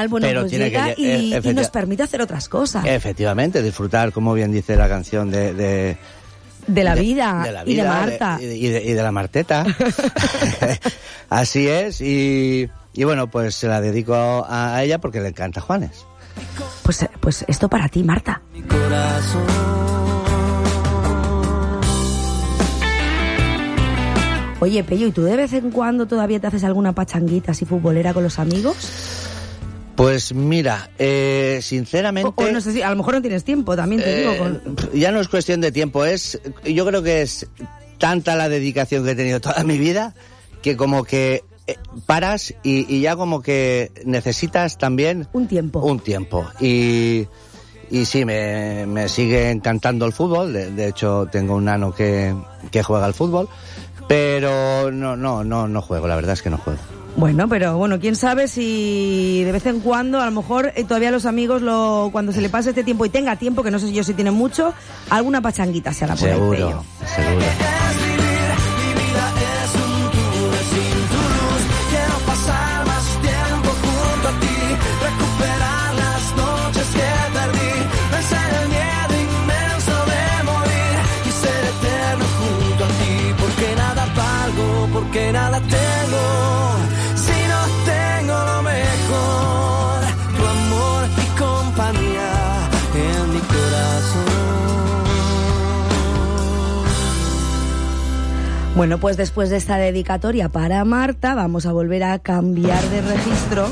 final, bueno, pero pues tiene llega que, y nos permite hacer otras cosas. Efectivamente, disfrutar, como bien dice la canción de la vida y de Marta. Y de la Marteta. Así es, y bueno, pues se la dedico a ella porque le encanta Juanes. Pues esto para ti, Marta. Mi corazón. Oye, Pello, ¿y tú de vez en cuando todavía te haces alguna pachanguita así futbolera con los amigos? Pues mira, sinceramente... O no sé si, a lo mejor no tienes tiempo, también te digo. Ya no es cuestión de tiempo, yo creo que es tanta la dedicación que he tenido toda mi vida que como que paras y ya como que necesitas también... Un tiempo. Y sí, me sigue encantando el fútbol. De hecho, tengo un nano que juega al fútbol. Pero no juego, la verdad es que no juego. Bueno, pero quién sabe si de vez en cuando, a lo mejor todavía los amigos, cuando se le pase este tiempo y tenga tiempo, que no sé yo si tienen mucho, alguna pachanguita se hará por ahí, Pello. Seguro. Que nada tengo si no tengo lo mejor, tu amor y compañía en mi corazón. Bueno, pues después de esta dedicatoria para Marta, vamos a volver a cambiar de registro.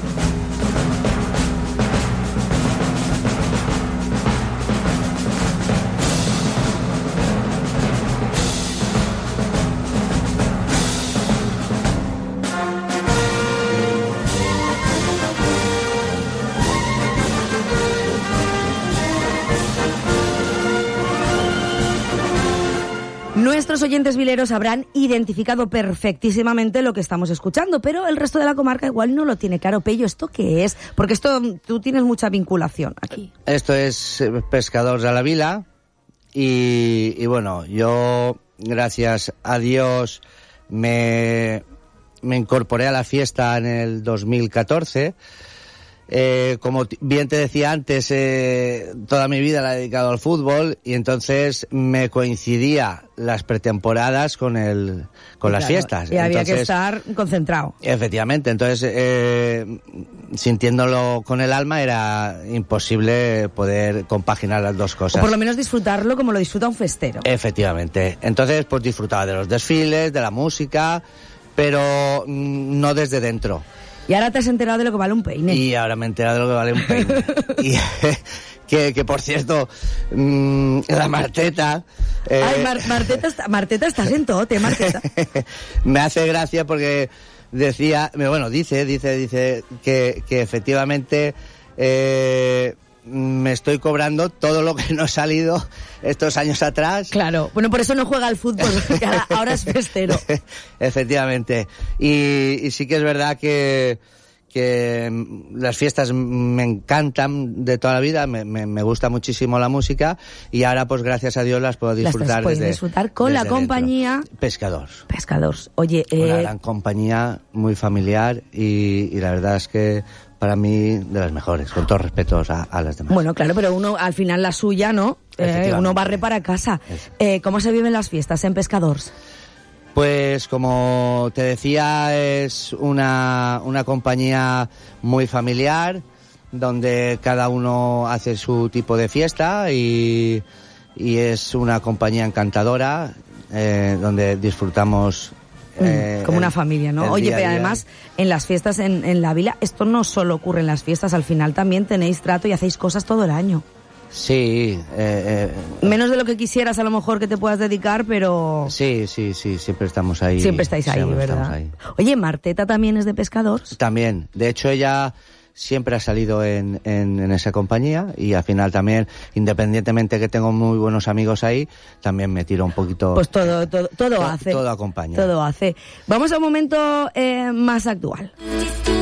Nuestros oyentes vileros habrán identificado perfectísimamente lo que estamos escuchando, pero el resto de la comarca igual no lo tiene claro. Pello, ¿esto qué es? Porque tú tienes mucha vinculación aquí. Esto es Pescadors de la Vila y bueno, yo, gracias a Dios, me incorporé a la fiesta en el 2014. Como bien te decía antes, toda mi vida la he dedicado al fútbol y entonces me coincidía las pretemporadas con las fiestas. Y había que estar concentrado. Efectivamente, entonces sintiéndolo con el alma era imposible poder compaginar las dos cosas. O por lo menos disfrutarlo como lo disfruta un festero. Efectivamente, entonces pues disfrutaba de los desfiles, de la música, pero no desde dentro. Y ahora te has enterado de lo que vale un peine. Y ahora me he enterado de lo que vale un peine. Y que por cierto, la Marteta... Ay, Marteta, estás en todo, Marteta. Me hace gracia porque dice que efectivamente me estoy cobrando todo lo que no he salido estos años atrás. Claro, bueno, por eso no juega al fútbol, porque ahora es festero. Efectivamente. Y sí que es verdad que las fiestas me encantan de toda la vida, me gusta muchísimo la música y ahora pues gracias a Dios las puedo disfrutar. Puedes disfrutar con la compañía Pescadors. Oye, una gran compañía, muy familiar y la verdad es que para mí de las mejores, con todos respetos a las demás. Bueno, claro, pero uno al final la suya, ¿no? Uno barre para casa. ¿Cómo se viven las fiestas en Pescadors? Pues como te decía, es una compañía muy familiar, donde cada uno hace su tipo de fiesta y es una compañía encantadora, donde disfrutamos... como una familia, ¿no? Oye, pero además, en las fiestas en la vila, esto no solo ocurre en las fiestas, al final también tenéis trato y hacéis cosas todo el año. Sí. Menos de lo que quisieras a lo mejor que te puedas dedicar, pero... Sí, siempre estamos ahí. Siempre estáis ahí, ¿verdad? Ahí. Oye, ¿Marteta también es de Pescadors? También. De hecho, ella siempre ha salido en esa compañía y al final también, independientemente que tengo muy buenos amigos ahí, también me tiro un poquito... Pues todo hace. Todo acompaña. Todo hace. Vamos a un momento más actual.